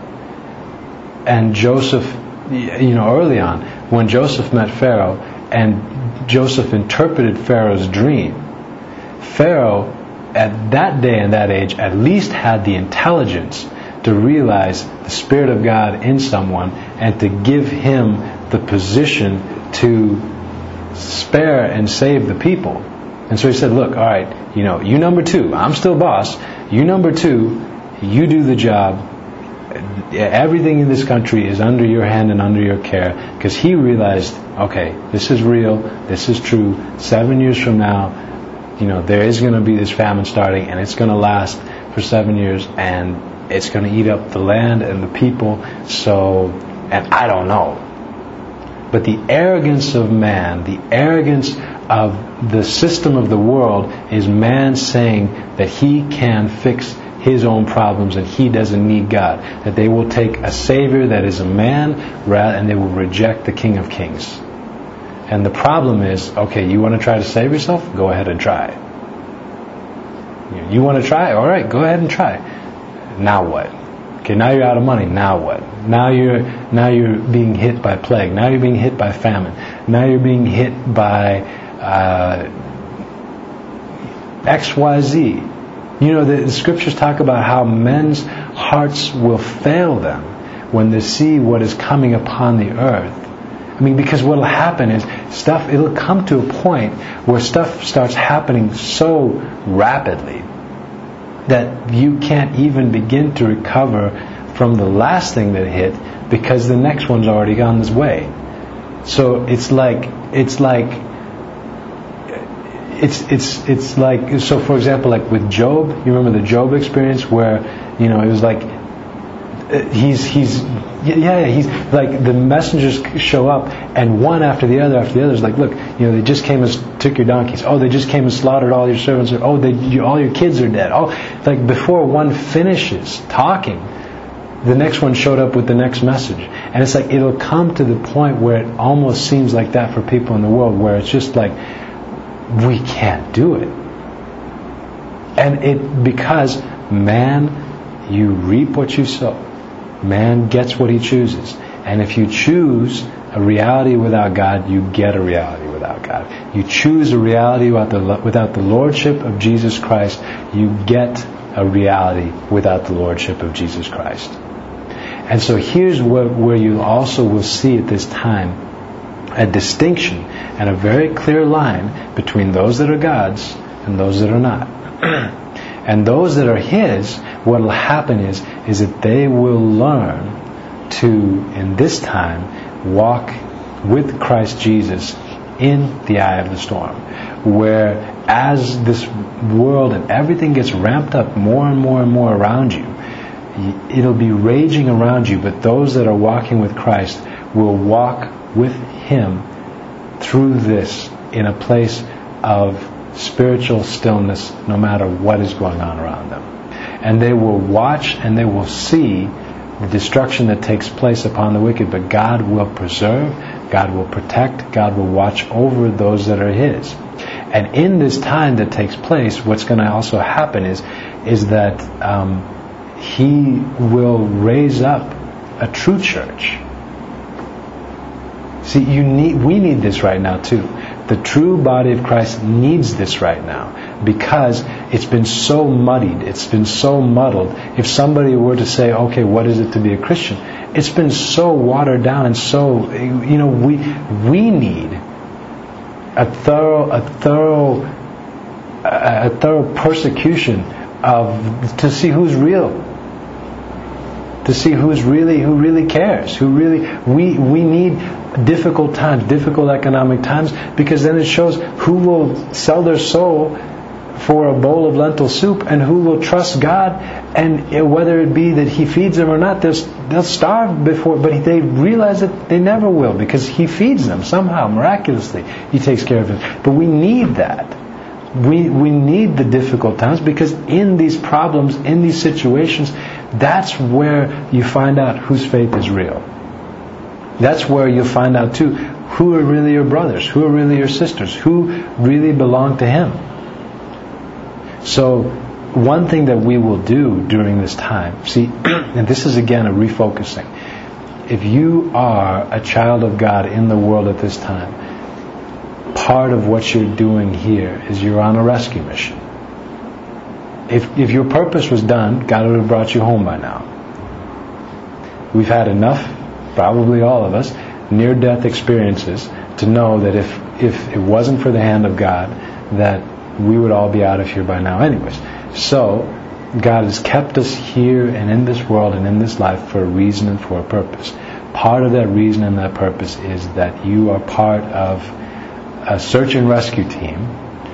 and Joseph, early on, when Joseph met Pharaoh and Joseph interpreted Pharaoh's dream, Pharaoh at that day and that age at least had the intelligence to realize the Spirit of God in someone and to give him the position to spare and save the people. And so he said, look, all right, you number two, I'm still boss. You number two, you do the job. Everything in this country is under your hand and under your care, because he realized, okay, this is real, this is true. 7 years from now, there is going to be this famine starting, and it's going to last for 7 years, and it's going to eat up the land and the people. And I don't know. But the arrogance of man, the arrogance of the system of the world, is man saying that he can fix his own problems and he doesn't need God. That they will take a Savior that is a man, and they will reject the King of Kings. And the problem is, okay, you want to try to save yourself? Go ahead and try. You want to try? All right, go ahead and try. Now what? Okay, now you're out of money. Now what? Now you're being hit by plague. Now you're being hit by famine. Now you're being hit by XYZ. The scriptures talk about how men's hearts will fail them when they see what is coming upon the earth. Because what will happen is it'll come to a point where stuff starts happening so rapidly that you can't even begin to recover from the last thing that hit, because the next one's already gone this way. So it's like so for example, like with Job, you remember the Job experience where it was like he's like the messengers show up, and one after the other is like, look, they just came and took your donkeys. Oh, they just came and slaughtered all your servants. Oh, all your kids are dead. Oh, like before one finishes talking, the next one showed up with the next message. And it's like it'll come to the point where it almost seems like that for people in the world, where it's just like, we can't do it. And because man, you reap what you sow. Man gets what he chooses. And if you choose a reality without God, you get a reality without God. You choose a reality without the Lordship of Jesus Christ, you get a reality without the Lordship of Jesus Christ. And so here's where you also will see at this time a distinction and a very clear line between those that are God's and those that are not. And those that are His, what will happen is that they will learn to, in this time, walk with Christ Jesus in the eye of the storm. Where as this world and everything gets ramped up more and more and more around you, it'll be raging around you, but those that are walking with Christ will walk with Him through this in a place of spiritual stillness no matter what is going on around them. And they will watch and they will see the destruction that takes place upon the wicked, but God will preserve, God will protect, God will watch over those that are His. And in this time that takes place, what's going to also happen is that He will raise up a true church. See, we need this right now too. The true body of Christ needs this right now because it's been so muddied, it's been so muddled. If somebody were to say, okay, what is it to be a Christian? It's been so watered down and so, we need a thorough persecution to see who's real. To see who really cares, we need difficult times, difficult economic times, because then it shows who will sell their soul for a bowl of lentil soup and who will trust God, and whether it be that He feeds them or not, they'll starve before, but they realize that they never will because He feeds them somehow, miraculously. He takes care of them. But we need that. We need the difficult times because in these problems, in these situations, that's where you find out whose faith is real. That's where you'll find out too who are really your brothers, who are really your sisters, who really belong to Him. So one thing that we will do during this time, see, and this is again a refocusing. If you are a child of God in the world at this time, part of what you're doing here is you're on a rescue mission. If your purpose was done, God would have brought you home by now. We've had enough, probably all of us, near-death experiences to know that if it wasn't for the hand of God, that we would all be out of here by now anyways. So, God has kept us here and in this world and in this life for a reason and for a purpose. Part of that reason and that purpose is that you are part of a search and rescue team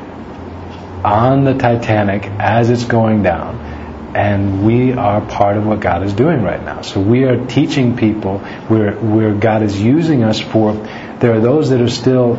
on the Titanic as it's going down, and we are part of what God is doing right now. So we are teaching people where God is using us for. There are those that are still,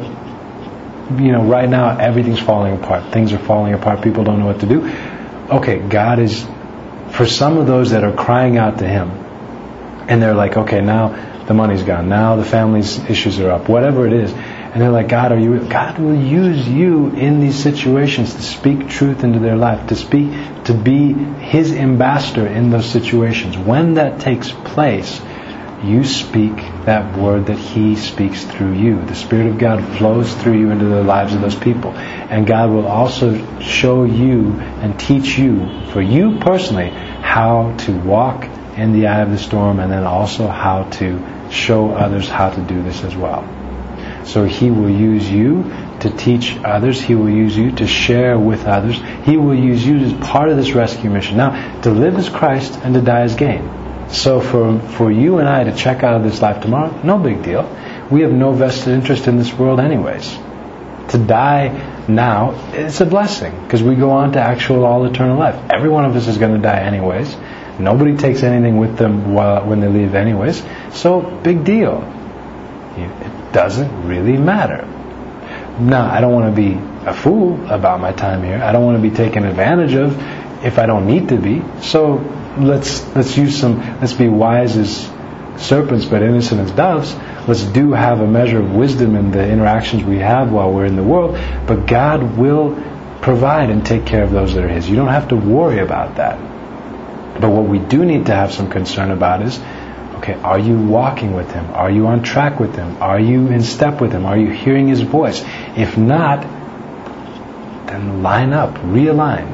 right now everything's falling apart. Things are falling apart. People don't know what to do. Okay, God is, for some of those that are crying out to Him, and they're like, okay, now the money's gone, now the family's issues are up, whatever it is. And they're like, God, God will use you in these situations to speak truth into their life, to be His ambassador in those situations. When that takes place, you speak that word that He speaks through you. The Spirit of God flows through you into the lives of those people. And God will also show you and teach you, for you personally, how to walk in the eye of the storm, and then also how to show others how to do this as well. So He will use you to teach others. He will use you to share with others. He will use you as part of this rescue mission. Now, to live as Christ and to die as gain. So for you and I to check out of this life tomorrow, no big deal. We have no vested interest in this world anyways. To die now, it's a blessing because we go on to actual all eternal life. Every one of us is going to die anyways. Nobody takes anything with them when they leave anyways. So, big deal. It doesn't really matter. Now, I don't want to be a fool about my time here. I don't want to be taken advantage of if I don't need to be. So let's be wise as serpents but innocent as doves. Let's have a measure of wisdom in the interactions we have while we're in the world. But God will provide and take care of those that are His. You don't have to worry about that. But what we do need to have some concern about is, Okay, are you walking with Him? Are you on track with Him? Are you in step with Him? Are you hearing His voice? If not, then line up, realign.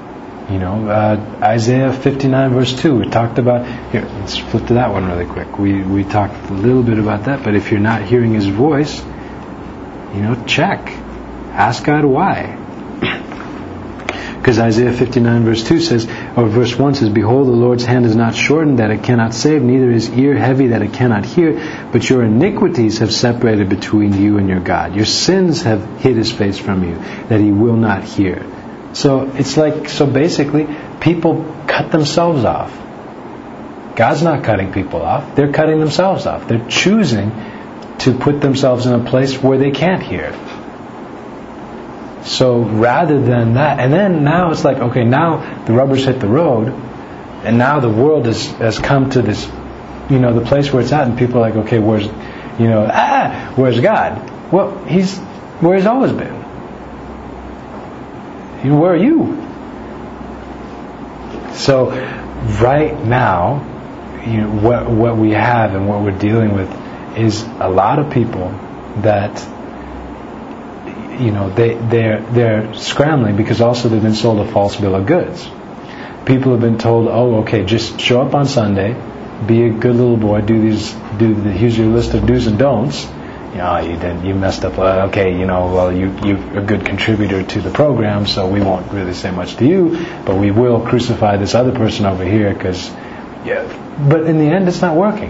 Isaiah 59 verse 2, we talked about, here, let's flip to that one really quick. We talked a little bit about that, but if you're not hearing His voice, check. Ask God why. Because Isaiah 59 verse 2 says, or verse 1 says, "Behold, the Lord's hand is not shortened that it cannot save, neither is ear heavy that it cannot hear, but your iniquities have separated between you and your God. Your sins have hid His face from you, that He will not hear." So basically, people cut themselves off. God's not cutting people off. They're cutting themselves off. They're choosing to put themselves in a place where they can't hear. So rather than that, and then now it's like, okay, now the rubber's hit the road, and now the world has come to this, the place where it's at, and people are like, okay, where's God? Well, He's where He's always been. Where are you? So right now, what we have and what we're dealing with is a lot of people that they're scrambling because also they've been sold a false bill of goods. People have been told, oh, okay, just show up on Sunday, be a good little boy, here's your list of do's and don'ts. You messed up. You're a good contributor to the program, so we won't really say much to you, but we will crucify this other person over here but in the end, it's not working.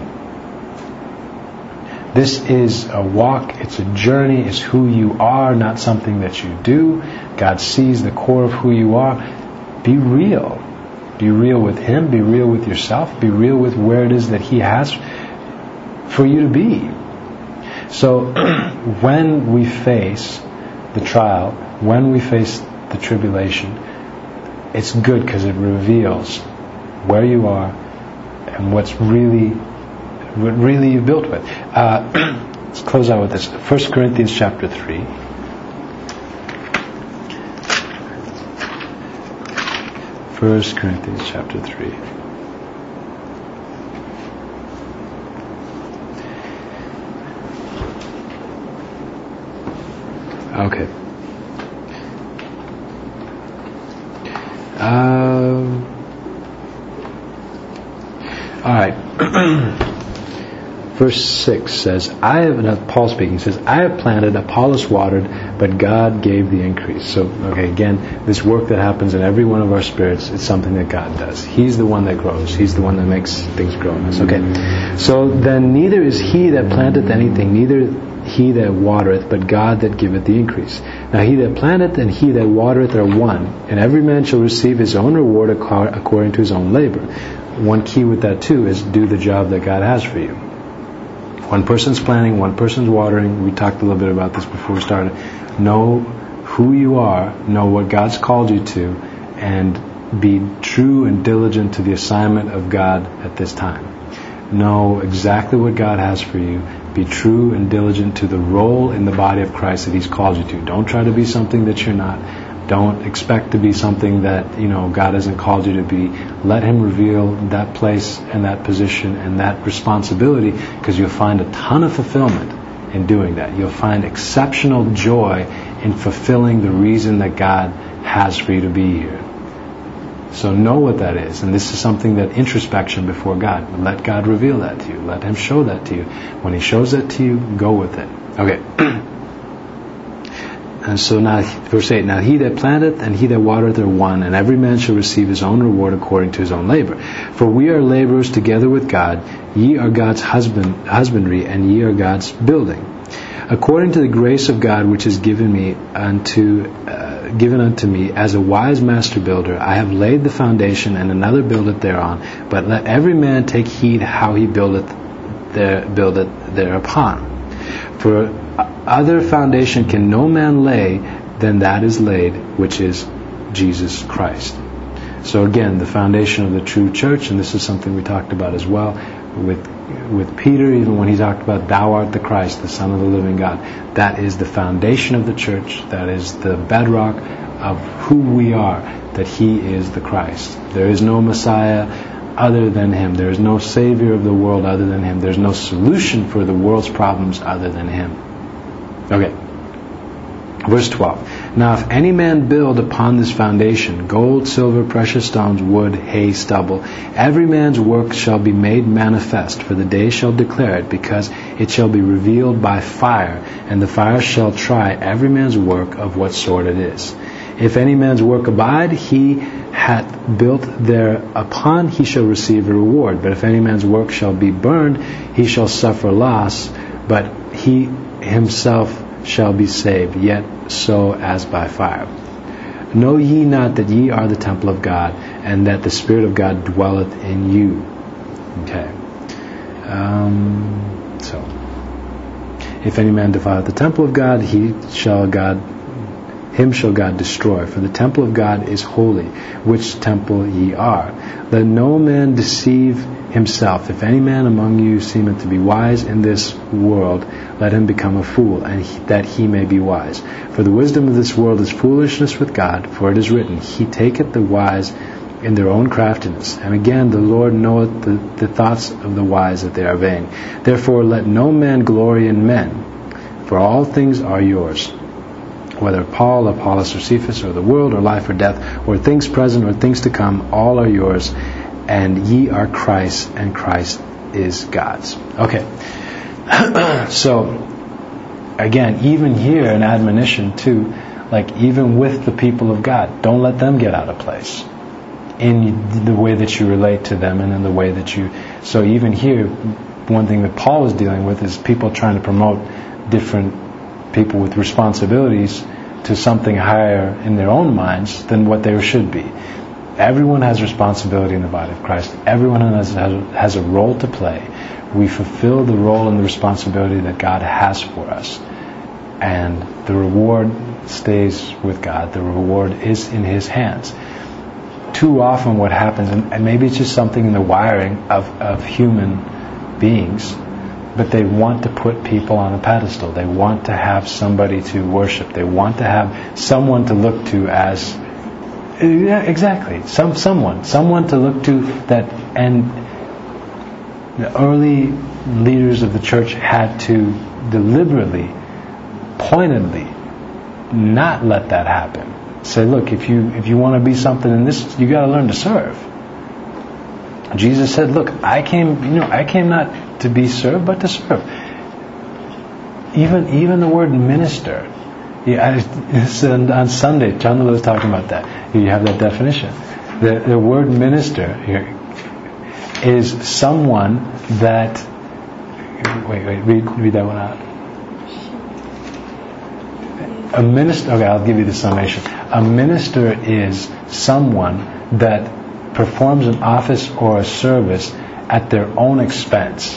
This is a walk, it's a journey, it's who you are, not something that you do. God sees the core of who you are. Be real. Be real with Him, be real with yourself, be real with where it is that He has for you to be. So when we face the trial, when we face the tribulation, it's good because it reveals where you are and what really you're built with. Let's close out with this. 1 Corinthians chapter 3. 1 Corinthians chapter 3. Okay. All right. Verse 6 says, Paul speaking, says, "I have planted, Apollos watered, but God gave the increase." So, okay, again, this work that happens in every one of our spirits, it's something that God does. He's the one that grows. He's the one that makes things grow in us. Okay. So then neither is he that planteth anything, neither he that watereth, but God that giveth the increase. Now he that planteth and he that watereth are one, and every man shall receive his own reward according to his own labor. One key with that too is do the job that God has for you. One person's planting, one person's watering. We talked a little bit about this before we started. Know who you are, know what God's called you to, and be true and diligent to the assignment of God at this time. Know exactly what God has for you. Be true and diligent to the role in the body of Christ that He's called you to. Don't try to be something that you're not. Don't expect to be something that God hasn't called you to be. Let Him reveal that place and that position and that responsibility, because you'll find a ton of fulfillment in doing that. You'll find exceptional joy in fulfilling the reason that God has for you to be here. So know what that is, and this is something that introspection before God. Let God reveal that to you. Let Him show that to you. When He shows that to you, go with it. Okay. And so now, verse 8, "Now he that planteth and he that watereth are one, and every man shall receive his own reward according to his own labor. For we are laborers together with God. Ye are God's husbandry, and ye are God's building. According to the grace of God which is given unto me as a wise master builder, I have laid the foundation, and another buildeth thereon. But let every man take heed how he buildeth thereupon. For other foundation can no man lay than that is laid, which is Jesus Christ." So again, the foundation of the true church, and this is something we talked about as well with Peter, even when he talked about "Thou art the Christ, the Son of the living God." That is the foundation of the church. That is the bedrock of who we are, that He is the Christ. There is no Messiah other than Him. There is no Savior of the world other than Him. There's no solution for the world's problems other than Him. Okay. Verse 12. Now if any man build upon this foundation gold, silver, precious stones, wood, hay, stubble, every man's work shall be made manifest, for the day shall declare it, because it shall be revealed by fire, and the fire shall try every man's work of what sort it is. If any man's work abide, he hath built thereupon, he shall receive a reward. But if any man's work shall be burned, he shall suffer loss, but he himself shall be saved, yet so as by fire. Know ye not that ye are the temple of God, and that the Spirit of God dwelleth in you? Okay. So, if any man defile the temple of God, him shall God destroy. For the temple of God is holy, which temple ye are. Let no man deceive himself. If any man among you seemeth to be wise in this world, let him become a fool, and that he may be wise. For the wisdom of this world is foolishness with God, for it is written, He taketh the wise in their own craftiness. And again, the Lord knoweth the thoughts of the wise, that they are vain. Therefore let no man glory in men, for all things are yours, whether Paul, Apollos, or Cephas, or the world, or life, or death, or things present, or things to come, all are yours, and ye are Christ, and Christ is God's. Okay. So, again, even here an admonition too, like even with the people of God, don't let them get out of place in the way that you relate to them and in the way that you... So even here, one thing that Paul was dealing with is people trying to promote different people with responsibilities to something higher in their own minds than what they should be. Everyone has responsibility in the body of Christ. Everyone has a role to play. We fulfill the role and the responsibility that God has for us. And the reward stays with God. The reward is in His hands. Too often what happens, and maybe it's just something in the wiring of human beings, but they want to put people on a pedestal. They want to have somebody to worship. They want to have someone to look to as... Yeah, exactly. Someone to look to that, and the early leaders of the church had to deliberately, pointedly, not let that happen. Say, look, if you want to be something in this, you got to learn to serve. Jesus said, look, I came not to be served, but to serve. Even the word minister. Yeah, on Sunday, John was talking about that. You have that definition. The word minister here is someone that... Wait, read that one out. A minister... Okay, I'll give you the summation. A minister is someone that performs an office or a service at their own expense.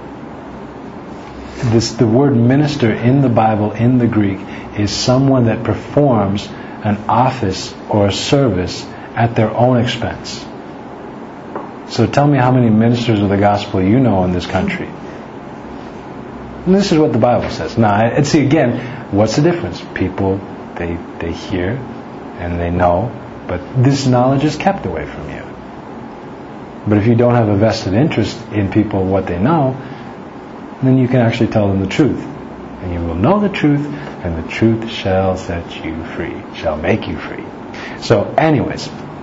The word minister in the Bible, in the Greek, is someone that performs an office or a service at their own expense. So tell me how many ministers of the gospel you know in this country. And this is what the Bible says. Now, and see again, what's the difference? People, they hear and they know, but this knowledge is kept away from you. But if you don't have a vested interest in people, what they know, then you can actually tell them the truth. And you will know the truth, and the truth shall set you free, shall make you free. So anyways,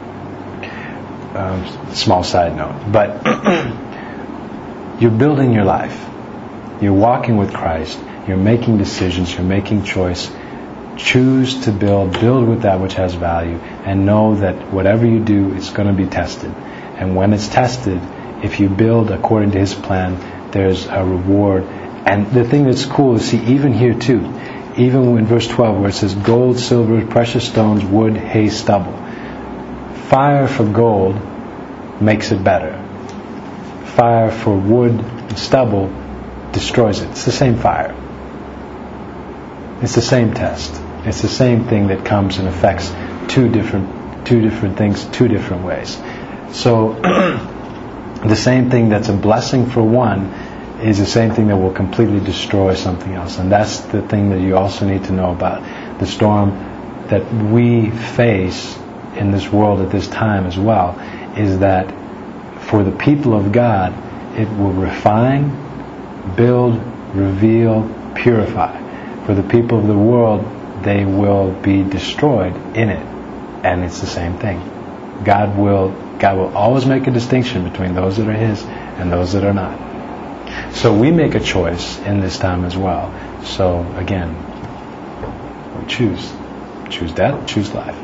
small side note, but you're building your life. You're walking with Christ. You're making decisions. You're making choice. Choose to build with that which has value, and know that whatever you do, it's going to be tested. And when it's tested, if you build according to His plan, there's a reward. And the thing that's cool is, see, even here too, even in verse 12 where it says gold, silver, precious stones, wood, hay, stubble. Fire for gold makes it better. Fire for wood and stubble destroys it. It's the same fire. It's the same test. It's the same thing that comes and affects two different things, two different ways. So the same thing that's a blessing for one is the same thing that will completely destroy something else. And that's the thing that you also need to know about the storm that we face in this world at this time as well, is that For the people of God, it will refine, build, reveal, purify. For the people of the world, they will be destroyed in it. And it's the same thing. God will always make a distinction between those that are His and those that are not. So we make a choice in this time as well. So again, we choose. Choose death, choose life.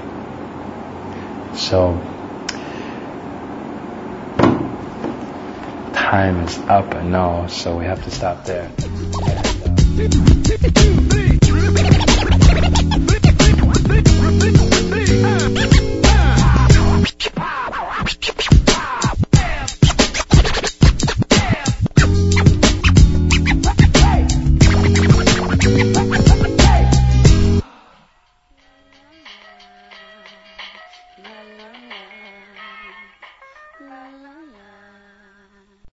So time is up, I know, so we have to stop there. And,